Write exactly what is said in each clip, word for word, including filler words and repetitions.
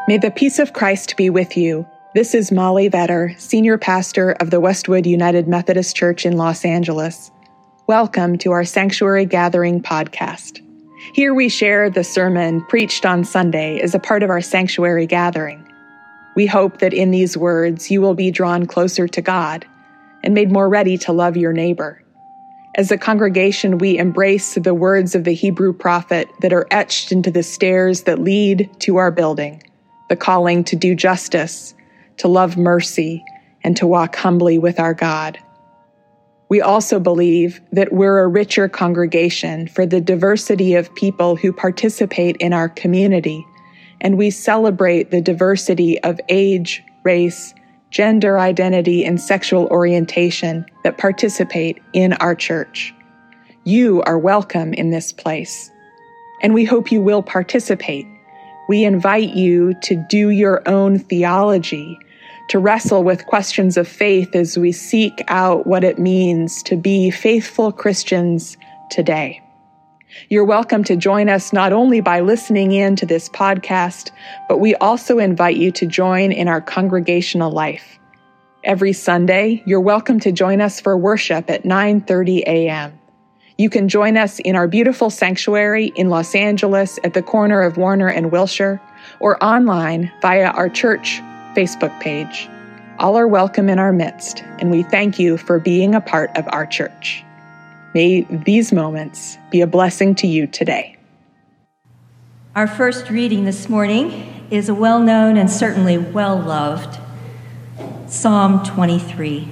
May the peace of Christ be with you. This is Molly Vetter, Senior Pastor of the Westwood United Methodist Church in Los Angeles. Welcome to our Sanctuary Gathering podcast. Here we share the sermon preached on Sunday as a part of our Sanctuary Gathering. We hope that in these words you will be drawn closer to God and made more ready to love your neighbor. As a congregation, we embrace the words of the Hebrew prophet that are etched into the stairs that lead to our building, the calling to do justice, to love mercy, and to walk humbly with our God. We also believe that we're a richer congregation for the diversity of people who participate in our community, and we celebrate the diversity of age, race, gender identity, and sexual orientation that participate in our church. You are welcome in this place, and we hope you will participate. We invite you to do your own theology, to wrestle with questions of faith as we seek out what it means to be faithful Christians today. You're welcome to join us not only by listening in to this podcast, but we also invite you to join in our congregational life. Every Sunday, you're welcome to join us for worship at nine thirty a.m. You can join us in our beautiful sanctuary in Los Angeles at the corner of Warner and Wilshire, or online via our church Facebook page. All are welcome in our midst, and we thank you for being a part of our church. May these moments be a blessing to you today. Our first reading this morning is a well-known and certainly well-loved Psalm twenty-three.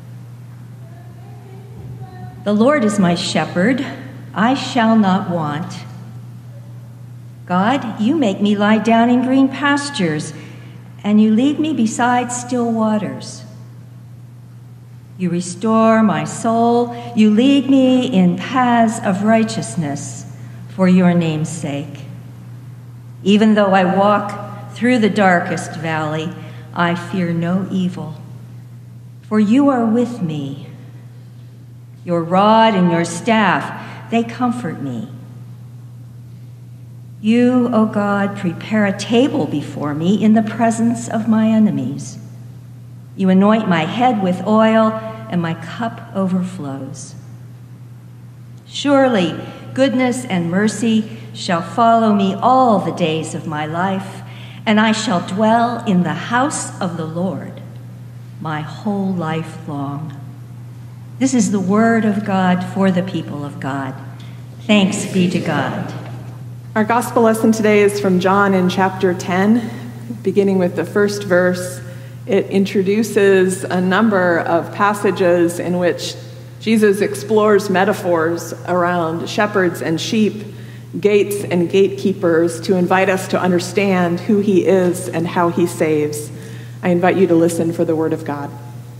The Lord is my shepherd, I shall not want. God, you make me lie down in green pastures, and you lead me beside still waters. You restore my soul, you lead me in paths of righteousness for your name's sake. Even though I walk through the darkest valley, I fear no evil, for you are with me. Your rod and your staff, they comfort me. You, O God, prepare a table before me in the presence of my enemies. You anoint my head with oil, and my cup overflows. Surely goodness and mercy shall follow me all the days of my life, and I shall dwell in the house of the Lord my whole life long. This is the word of God for the people of God. Thanks be to God. Our gospel lesson today is from John in chapter ten, beginning with the first verse. It introduces a number of passages in which Jesus explores metaphors around shepherds and sheep, gates and gatekeepers, to invite us to understand who he is and how he saves. I invite you to listen for the word of God.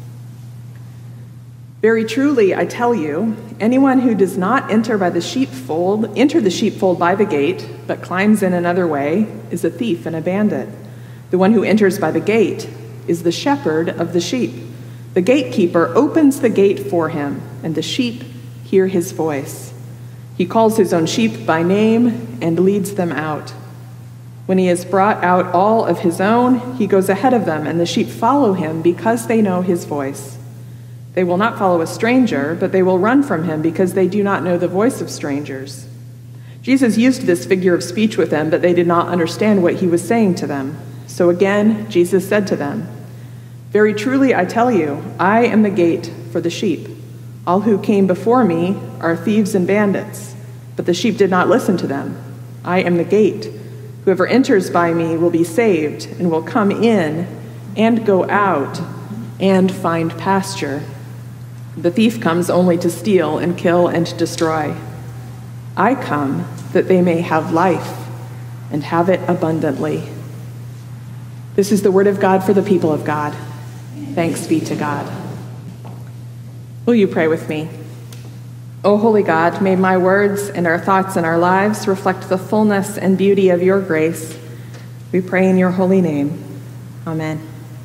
Very truly, I tell you, anyone who does not enter by the sheepfold, enter the sheepfold by the gate, but climbs in another way, is a thief and a bandit. The one who enters by the gate is the shepherd of the sheep. The gatekeeper opens the gate for him, and the sheep hear his voice. He calls his own sheep by name and leads them out. When he has brought out all of his own, he goes ahead of them, and the sheep follow him because they know his voice. They will not follow a stranger, but they will run from him because they do not know the voice of strangers. Jesus used this figure of speech with them, but they did not understand what he was saying to them. So again, Jesus said to them, "Very truly I tell you, I am the gate for the sheep. All who came before me are thieves and bandits, but the sheep did not listen to them. I am the gate. Whoever enters by me will be saved and will come in and go out and find pasture. The thief comes only to steal and kill and destroy. I come that they may have life and have it abundantly." This is the word of God for the people of God. Thanks be to God. Will you pray with me? O holy God, may my words and our thoughts and our lives reflect the fullness and beauty of your grace. We pray in your holy name. Amen.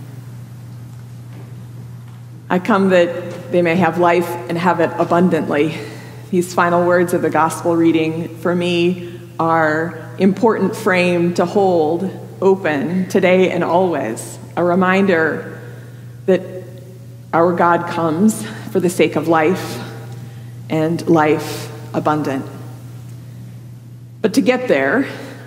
I come that they may have life and have it abundantly. These final words of the gospel reading for me are important frame to hold open today and always, a reminder that our God comes for the sake of life and life abundant. But to get there,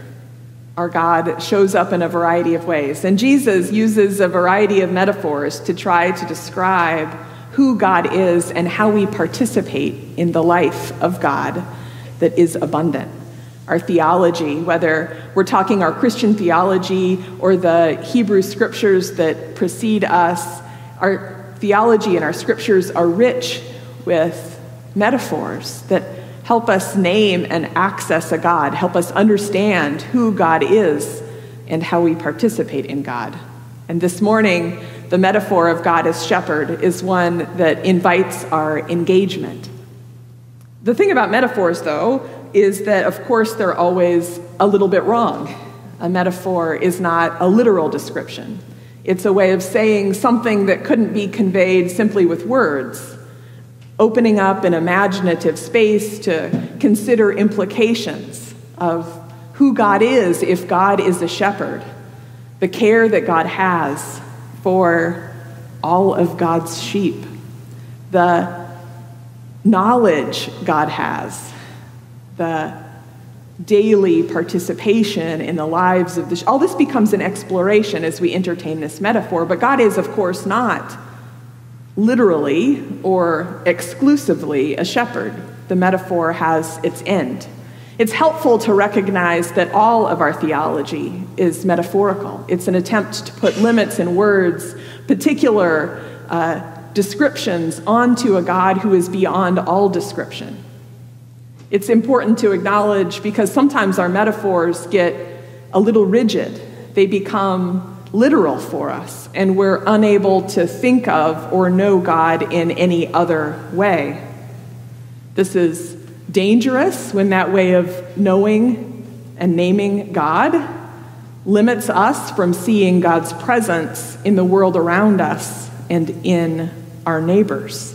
our God shows up in a variety of ways. And Jesus uses a variety of metaphors to try to describe who God is and how we participate in the life of God that is abundant. Our theology, whether we're talking our Christian theology or the Hebrew scriptures that precede us, our theology and our scriptures are rich with metaphors that help us name and access a God, help us understand who God is and how we participate in God. And this morning, the metaphor of God as shepherd is one that invites our engagement. The thing about metaphors, though, is that, of course, they're always a little bit wrong. A metaphor is not a literal description. It's a way of saying something that couldn't be conveyed simply with words, opening up an imaginative space to consider implications of who God is if God is a shepherd, the care that God has for all of God's sheep, the knowledge God has, the daily participation in the lives of the sheep. All this becomes an exploration as we entertain this metaphor, but God is, of course, not literally or exclusively a shepherd. The metaphor has its end. It's helpful to recognize that all of our theology is metaphorical. It's an attempt to put limits in words, particular uh, descriptions onto a God who is beyond all description. It's important to acknowledge because sometimes our metaphors get a little rigid. They become literal for us, and we're unable to think of or know God in any other way. This is dangerous when that way of knowing and naming God limits us from seeing God's presence in the world around us and in our neighbors.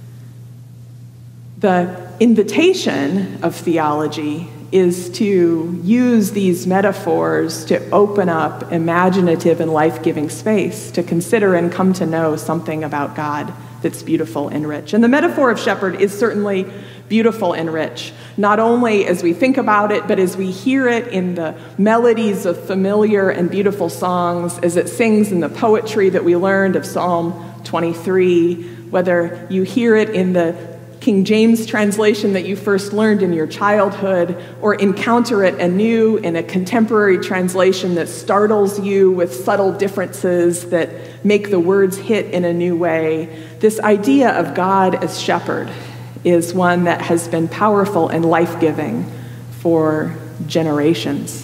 The invitation of theology is to use these metaphors to open up imaginative and life-giving space to consider and come to know something about God that's beautiful and rich. And the metaphor of shepherd is certainly beautiful and rich, not only as we think about it, but as we hear it in the melodies of familiar and beautiful songs, as it sings in the poetry that we learned of Psalm twenty-three, whether you hear it in the King James translation that you first learned in your childhood, or encounter it anew in a contemporary translation that startles you with subtle differences that make the words hit in a new way. This idea of God as shepherd is one that has been powerful and life-giving for generations.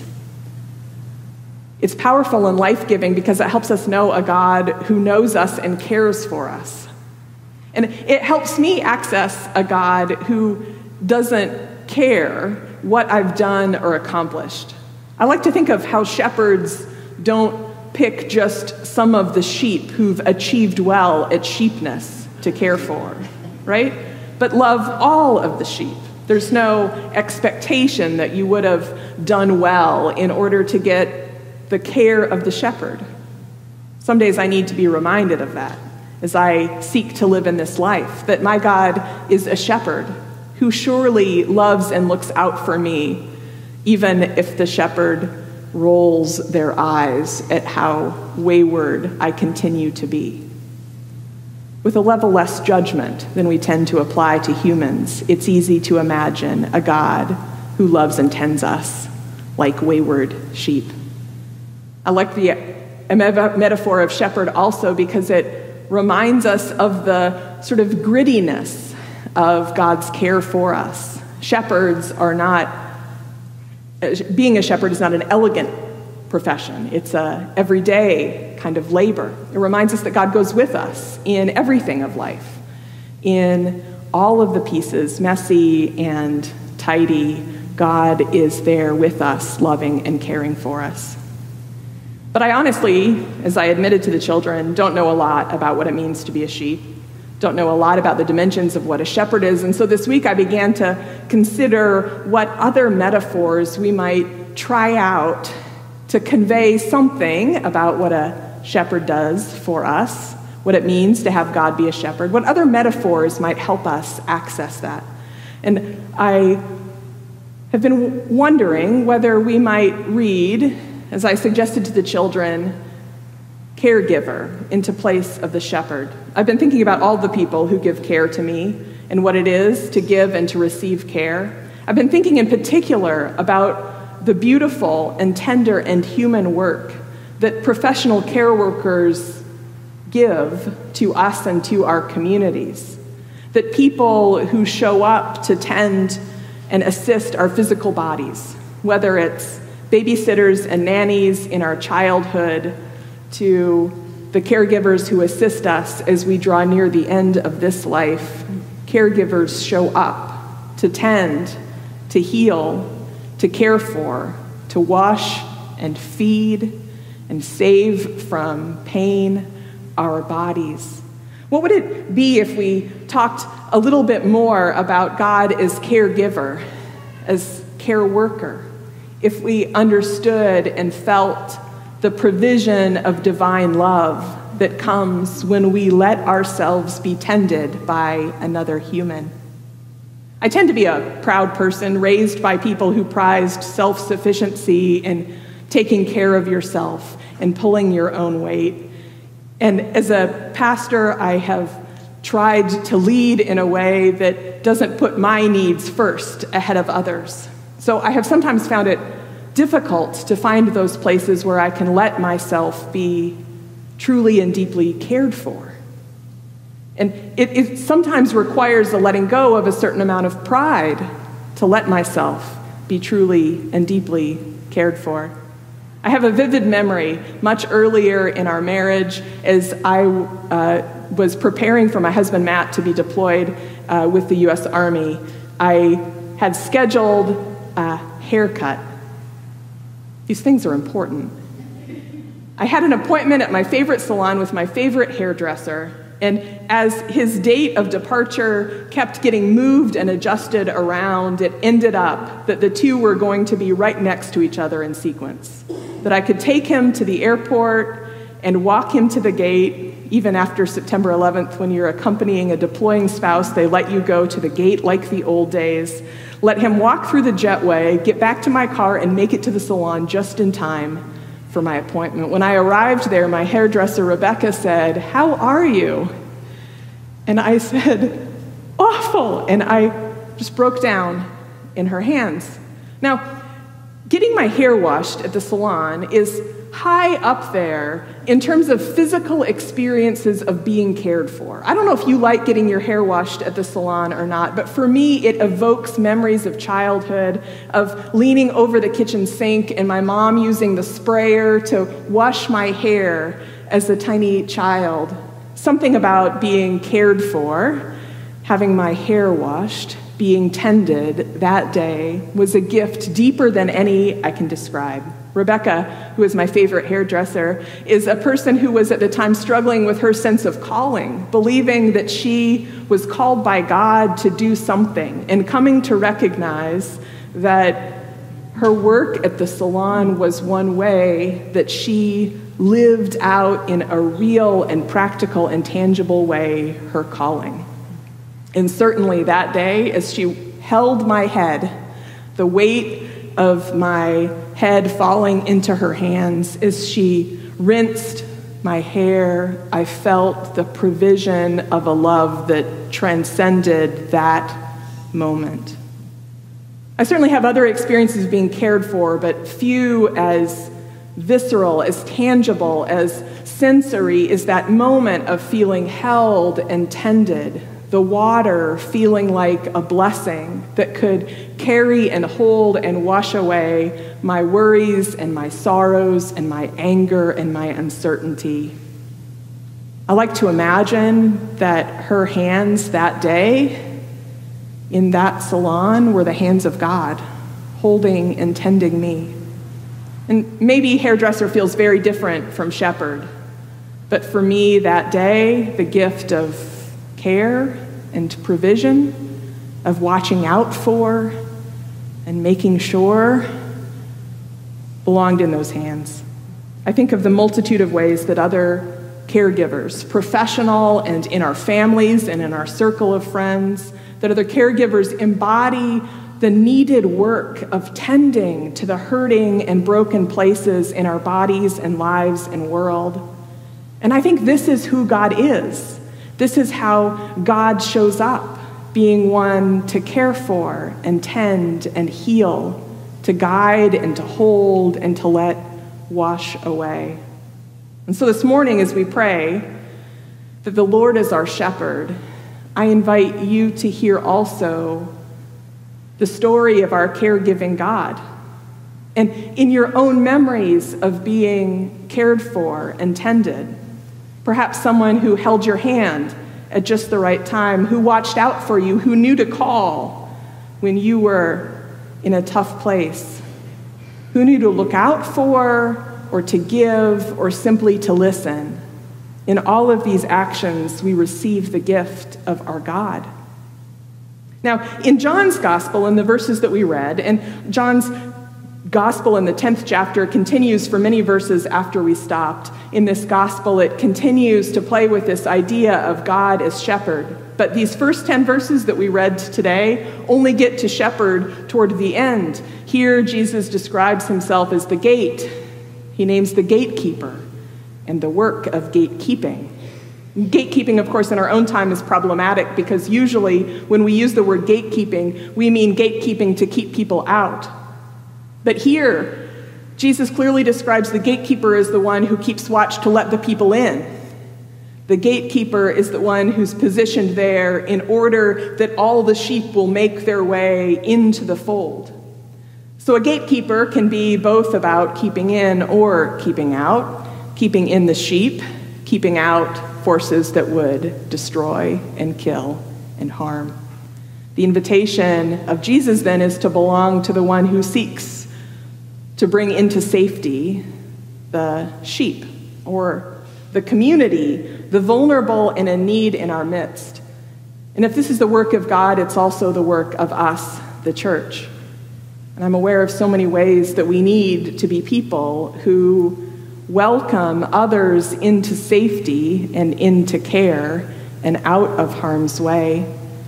It's powerful and life-giving because it helps us know a God who knows us and cares for us. And it helps me access a God who doesn't care what I've done or accomplished. I like to think of how shepherds don't pick just some of the sheep who've achieved well at sheepness to care for, right? But love all of the sheep. There's no expectation that you would have done well in order to get the care of the shepherd. Some days I need to be reminded of that as I seek to live in this life, that my God is a shepherd who surely loves and looks out for me, even if the shepherd rolls their eyes at how wayward I continue to be. With a level less judgment than we tend to apply to humans, it's easy to imagine a God who loves and tends us like wayward sheep. I like the metaphor of shepherd also because it reminds us of the sort of grittiness of God's care for us. Shepherds are not, being a shepherd is not an elegant profession. It's a everyday kind of labor. It reminds us that God goes with us in everything of life, in all of the pieces, messy and tidy. God is there with us, loving and caring for us. But I honestly, as I admitted to the children, don't know a lot about what it means to be a sheep, don't know a lot about the dimensions of what a shepherd is. And so this week I began to consider what other metaphors we might try out to convey something about what a shepherd does for us, what it means to have God be a shepherd, what other metaphors might help us access that. And I have been wondering whether we might read, as I suggested to the children, caregiver into place of the shepherd. I've been thinking about all the people who give care to me and what it is to give and to receive care. I've been thinking in particular about the beautiful and tender and human work that professional care workers give to us and to our communities, that people who show up to tend and assist our physical bodies, whether it's babysitters and nannies in our childhood, to the caregivers who assist us as we draw near the end of this life. Caregivers show up to tend, to heal, to care for, to wash and feed and save from pain our bodies. What would it be if we talked a little bit more about God as caregiver, as care worker, if we understood and felt the provision of divine love that comes when we let ourselves be tended by another human? I tend to be a proud person, raised by people who prized self-sufficiency and taking care of yourself and pulling your own weight. And as a pastor, I have tried to lead in a way that doesn't put my needs first ahead of others. So I have sometimes found it difficult to find those places where I can let myself be truly and deeply cared for. And it, it sometimes requires the letting go of a certain amount of pride to let myself be truly and deeply cared for. I have a vivid memory much earlier in our marriage as I uh, was preparing for my husband Matt to be deployed uh, with the U S Army. I had scheduled a haircut. These things are important. I had an appointment at my favorite salon with my favorite hairdresser, and as his date of departure kept getting moved and adjusted around, it ended up that the two were going to be right next to each other in sequence. That I could take him to the airport and walk him to the gate. Even after September eleventh, when you're accompanying a deploying spouse, they let you go to the gate like the old days. Let him walk through the jetway, get back to my car, and make it to the salon just in time for my appointment. When I arrived there, my hairdresser, Rebecca, said, "How are you?" And I said, "Awful." And I just broke down in her hands. Now, getting my hair washed at the salon is high up there in terms of physical experiences of being cared for. I don't know if you like getting your hair washed at the salon or not, but for me, it evokes memories of childhood, of leaning over the kitchen sink and my mom using the sprayer to wash my hair as a tiny child. Something about being cared for, having my hair washed, being tended that day was a gift deeper than any I can describe. Rebecca, who is my favorite hairdresser, is a person who was at the time struggling with her sense of calling, believing that she was called by God to do something, and coming to recognize that her work at the salon was one way that she lived out in a real and practical and tangible way her calling. And certainly that day, as she held my head, the weight of my head falling into her hands, as she rinsed my hair, I felt the provision of a love that transcended that moment. I certainly have other experiences of being cared for, but few as visceral, as tangible, as sensory is that moment of feeling held and tended. The water feeling like a blessing that could carry and hold and wash away my worries and my sorrows and my anger and my uncertainty. I like to imagine that her hands that day in that salon were the hands of God, holding and tending me. And maybe hairdresser feels very different from shepherd, but for me that day, the gift of care and provision, of watching out for and making sure belonged in those hands. I think of the multitude of ways that other caregivers, professional and in our families and in our circle of friends, that other caregivers embody the needed work of tending to the hurting and broken places in our bodies and lives and world. And I think this is who God is. This is how God shows up, being one to care for and tend and heal, to guide and to hold and to let wash away. And so this morning, as we pray that the Lord is our shepherd, I invite you to hear also the story of our caregiving God. And in your own memories of being cared for and tended, perhaps someone who held your hand at just the right time, who watched out for you, who knew to call when you were in a tough place, who knew to look out for or to give or simply to listen. In all of these actions, we receive the gift of our God. Now, in John's gospel, in the verses that we read, and John's gospel in the tenth chapter continues for many verses after we stopped. In this gospel, it continues to play with this idea of God as shepherd. But these first ten verses that we read today only get to shepherd toward the end. Here, Jesus describes himself as the gate. He names the gatekeeper and the work of gatekeeping. Gatekeeping, of course, in our own time is problematic because usually when we use the word gatekeeping, we mean gatekeeping to keep people out. But here, Jesus clearly describes the gatekeeper as the one who keeps watch to let the people in. The gatekeeper is the one who's positioned there in order that all the sheep will make their way into the fold. So a gatekeeper can be both about keeping in or keeping out, keeping in the sheep, keeping out forces that would destroy and kill and harm. The invitation of Jesus then is to belong to the one who seeks to bring into safety the sheep or the community, the vulnerable and in need in our midst. And if this is the work of God, it's also the work of us, the church. And I'm aware of so many ways that we need to be people who welcome others into safety and into care and out of harm's way.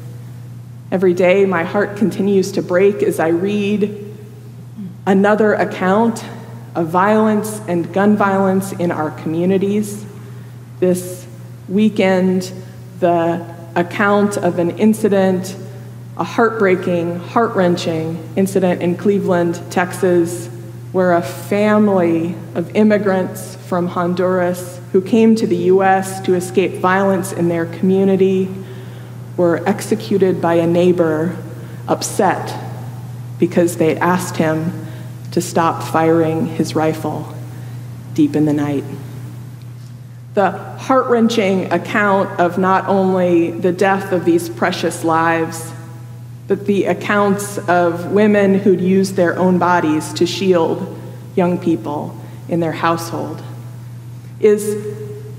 Every day, my heart continues to break as I read another account of violence and gun violence in our communities. This weekend, the account of an incident, a heartbreaking, heart-wrenching incident in Cleveland, Texas, where a family of immigrants from Honduras who came to the U S to escape violence in their community were executed by a neighbor, upset because they asked him to stop firing his rifle deep in the night. The heart-wrenching account of not only the death of these precious lives, but the accounts of women who'd used their own bodies to shield young people in their household is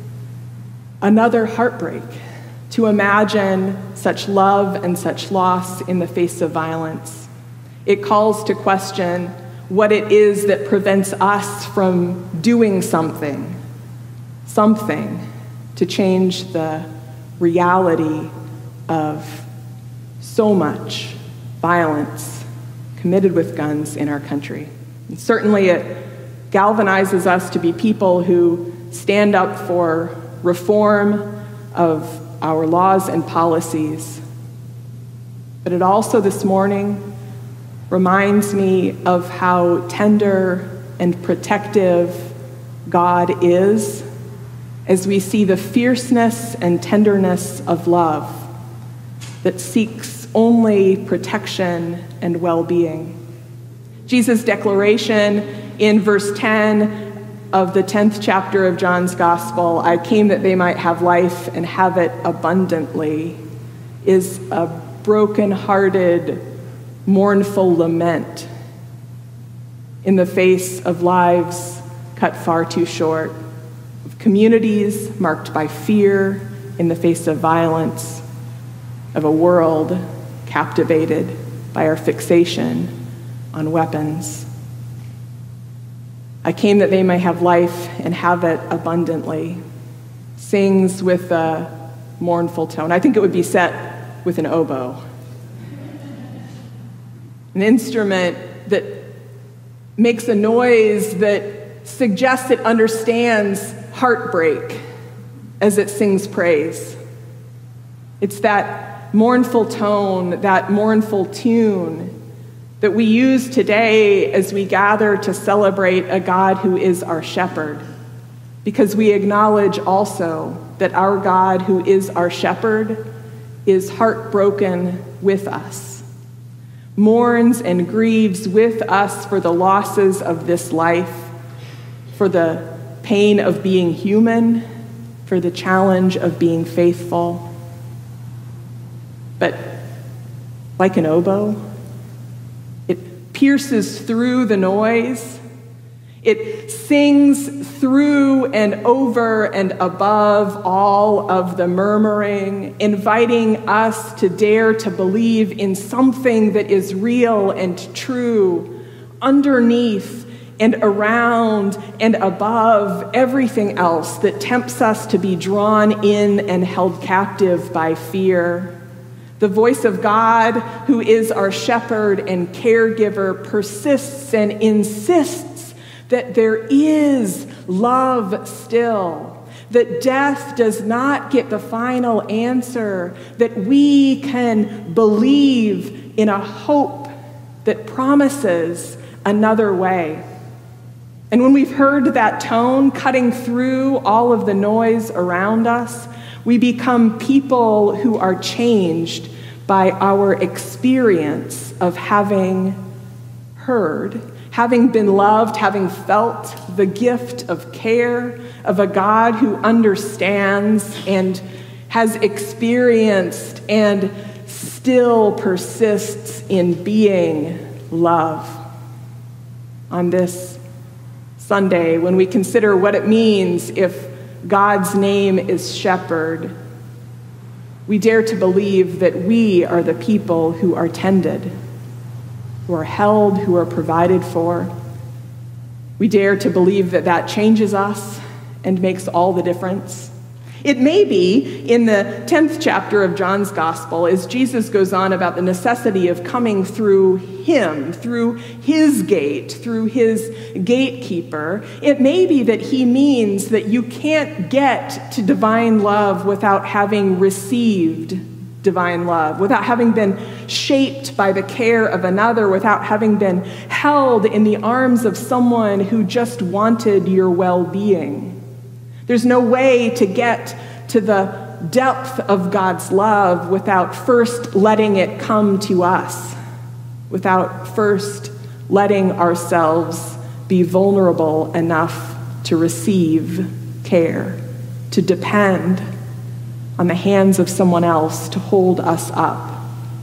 another heartbreak. To imagine such love and such loss in the face of violence. It calls to question what it is that prevents us from doing something, something to change the reality of so much violence committed with guns in our country. And certainly it galvanizes us to be people who stand up for reform of our laws and policies. But it also this morning reminds me of how tender and protective God is as we see the fierceness and tenderness of love that seeks only protection and well-being. Jesus' declaration in verse ten of the tenth chapter of John's Gospel, I came that they might have life and have it abundantly, is a broken-hearted, mournful lament in the face of lives cut far too short, of communities marked by fear in the face of violence, of a world captivated by our fixation on weapons. I came that they may have life and have it abundantly. Sings with a mournful tone. I think it would be set with an oboe. An instrument that makes a noise that suggests it understands heartbreak as it sings praise. It's that mournful tone, that mournful tune that we use today as we gather to celebrate a God who is our shepherd, because we acknowledge also that our God who is our shepherd is heartbroken with us, mourns and grieves with us for the losses of this life, for the pain of being human, for the challenge of being faithful. But like an oboe, it pierces through the noise. It sings through and over and above all of the murmuring, inviting us to dare to believe in something that is real and true, underneath and around and above everything else that tempts us to be drawn in and held captive by fear. The voice of God, who is our shepherd and caregiver, persists and insists that there is love still, that death does not get the final answer, that we can believe in a hope that promises another way. And when we've heard that tone cutting through all of the noise around us, we become people who are changed by our experience of having heard, having been loved, having felt the gift of care of a God who understands and has experienced and still persists in being love. On this Sunday, when we consider what it means if God's name is shepherd, we dare to believe that we are the people who are tended, who are held, who are provided for. We dare to believe that that changes us and makes all the difference. It may be in the tenth chapter of John's Gospel, as Jesus goes on about the necessity of coming through him, through his gate, through his gatekeeper. It may be that he means that you can't get to divine love without having received divine love, without having been shaped by the care of another, without having been held in the arms of someone who just wanted your well-being. There's no way to get to the depth of God's love without first letting it come to us, without first letting ourselves be vulnerable enough to receive care, to depend on the hands of someone else to hold us up,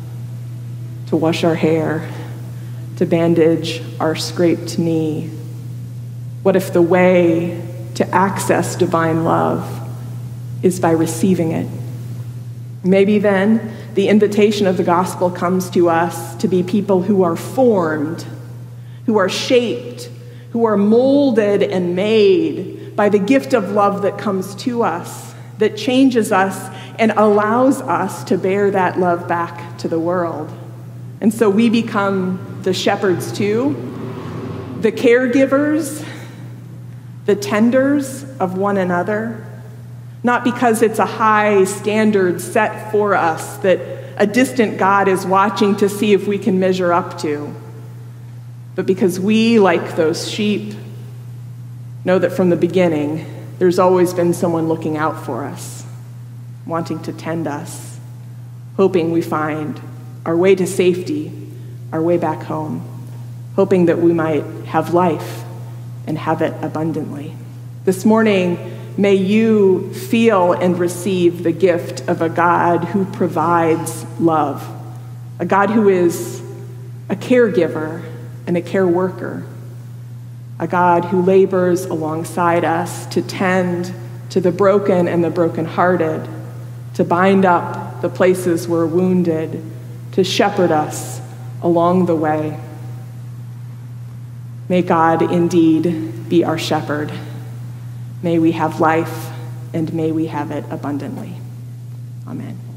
to wash our hair, to bandage our scraped knee. What if the way to access divine love is by receiving it? Maybe then the invitation of the gospel comes to us to be people who are formed, who are shaped, who are molded and made by the gift of love that comes to us, that changes us and allows us to bear that love back to the world. And so we become the shepherds too, the caregivers, the tenders of one another, not because it's a high standard set for us that a distant God is watching to see if we can measure up to, but because we, like those sheep, know that from the beginning, there's always been someone looking out for us, wanting to tend us, hoping we find our way to safety, our way back home, hoping that we might have life and have it abundantly. This morning, may you feel and receive the gift of a God who provides love, a God who is a caregiver and a care worker, a God who labors alongside us to tend to the broken and the brokenhearted, to bind up the places we're wounded, to shepherd us along the way. May God indeed be our shepherd. May we have life, and may we have it abundantly. Amen.